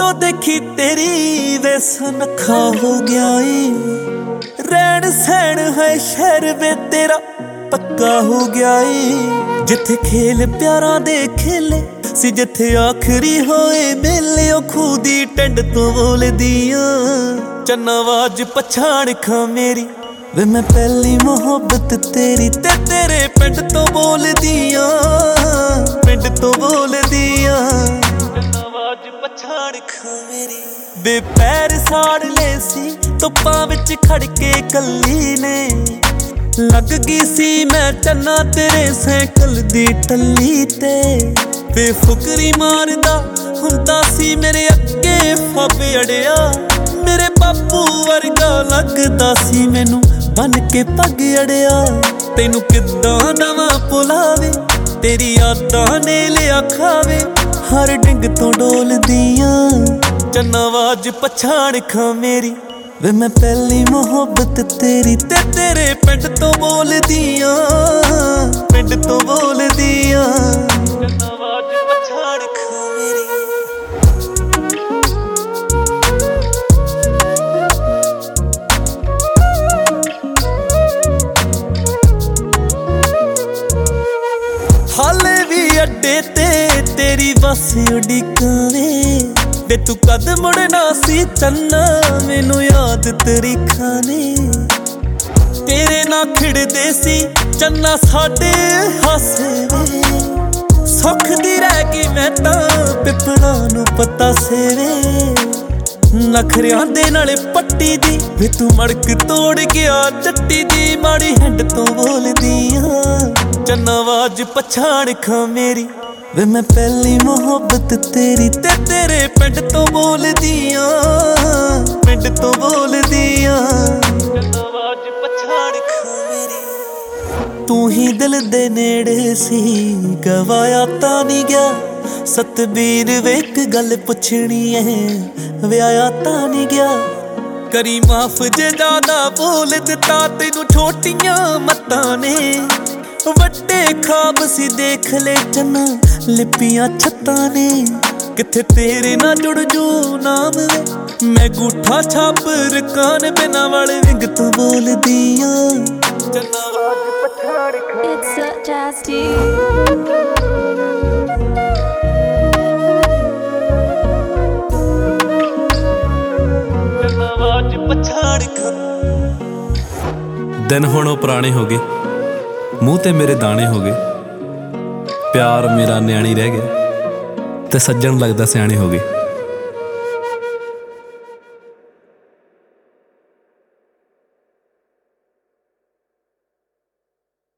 Photo देखी तेरी वे सुनखा हो गया है। रहन सहन है शहर में तेरा पक्का हो गया है। जिथे खेल प्यारा दे खेले सी, जिथे आखिरी होए मेले ओ खूदी टेंड तो बोल दिया। चन्नावाज पछाण खा मेरी वे मैं पहली मोहब्बत तेरी ते तेरे पिंड तो बोल दिया, पिंड तो बोल दिया। चन्नावाज पछाण खा मेरी वे पैर साड़ ले सी धुप्पां विच खड़ के कल्ली ने। लग गई सी मैं चन्ना तेरे सैकल दी टल्ली ते। वे फुकरी मारदा हुंदा सी मेरे अगे फाबे अड़िया। मेरे बापू वर्गा लगदा सी मैनू बन के पग अड़िया। तेनू किद्दां दवां भुलावे तेरी यादां ने लिया खावे। हर डिंग तो डोल दिया चन्नावाज पछाण खा मेरी वे मैं पहली मोहब्बत तेरी ते तेरे पिंड तो बोल दिया, पिंड तो बोल दिया। चन्नावाज पछाण खा मेरी। हाले भी अड्डे ते तेरी बस उड़ीकां वे तू कद मुड़ना सी चन्ना मैनू याद तेरी खाने। तेरे ना खिड़दे सी चन्ना साडे हासे वे। सुख दी रह गई मैं तां पिपड़ा नू पता सेवे। नखरियां दे नाले पट्टी दी वे तू मड़क तोड़ गया चट्टी दी। माड़ी हैंड तो बोल दिया चन्नावाज पछाण खा मेरी वे मैं पहली मोहब्बत तेरी ते तेरे पिंड तो बोल दिया, पिंड तो बोल दिया। चन्नावाज पछाण खा मेरी। तू ही दिल दे नेड़े सी गवाया तां नहीं गया। सतबीर वे इक गल पुछनी है व्याया तां नहीं गया। करी माफ जे ज्यादा बोल दिता तेनू छोटियां मत्तां ने। वड्डे ख्वाब सी देख ले चन्ना लिपियां छत्तां ने। किथे तेरे ना जुड़ जू नाम वे मैं गूठा छाप रकान बिना वाले विंग तो बोल दिया। चन्नावाज पछाण खा। It's such as tea. चन्नावाज पछाण खा। दिन हुण ओ पुराने हो गए, मूँह ते मेरे दाने हो गए। प्यार मेरा न्याणी रह गया ते सज्जण लगदा सियाणे हो गए।